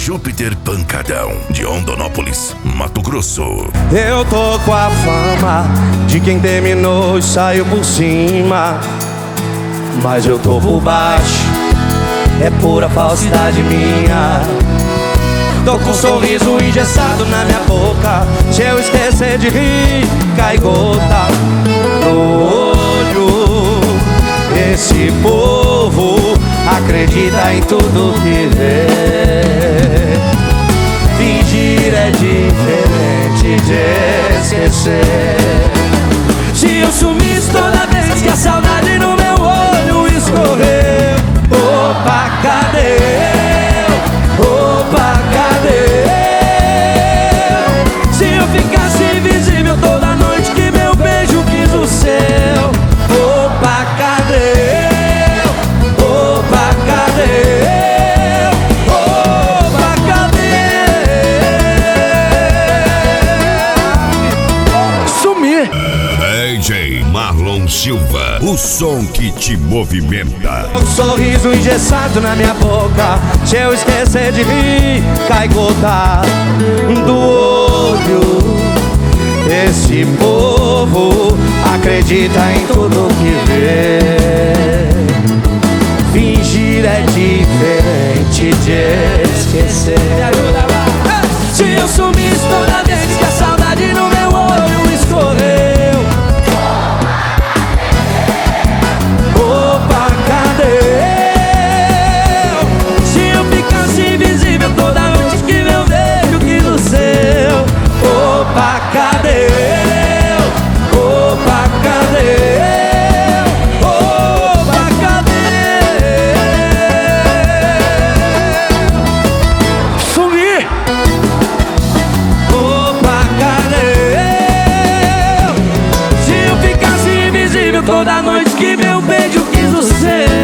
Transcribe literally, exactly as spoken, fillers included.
Júpiter Pancadão, de Rondonópolis, Mato Grosso. Eu tô com a fama de quem terminou e saiu por cima, mas eu tô por baixo, é pura falsidade minha. Tô com um sorriso engessado na minha boca, se eu esquecer de rir, cai gota no olho. Esse povo acredita em tudo que vê. Fingir é diferente de esquecer. Se eu sumisse toda vez que a saudade no meu olho escorreu, opa, cadê eu? Opa, cadê eu? Se eu ficasse invisível toda noite que meu beijo quis o seu, opa, cadê eu? Opa, cadê eu? Opa, cadê? Sumir. D J Marlon Silva, o som que te movimenta. Um sorriso engessado na minha boca, se eu esquecer de rir, cai gota do olho. Esse povo acredita em tudo que vê. Fingir é diferente de esquecer. Me ajuda lá. Se eu sumisse toda vez que a saudade no meu olho escorreu, opa, cadê eu? Se eu ficasse invisível toda noite que meu beijo quis o seu, opa, cadê eu? Opa, cadê eu? Opa, cadê? Sumir! Opa, cadê eu? Se eu ficasse invisível toda noite que meu beijo quis o seu,